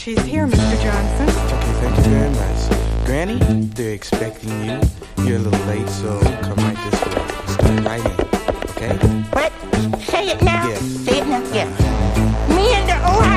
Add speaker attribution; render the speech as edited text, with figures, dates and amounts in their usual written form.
Speaker 1: She's here, Mr. Johnson.
Speaker 2: Okay, thank you very much. Granny, they're expecting you. You're a little late, so come right this way. Start right in, okay?
Speaker 3: What? Say it now?
Speaker 2: Yeah.
Speaker 3: Say it now? Yeah. Me and the Ohio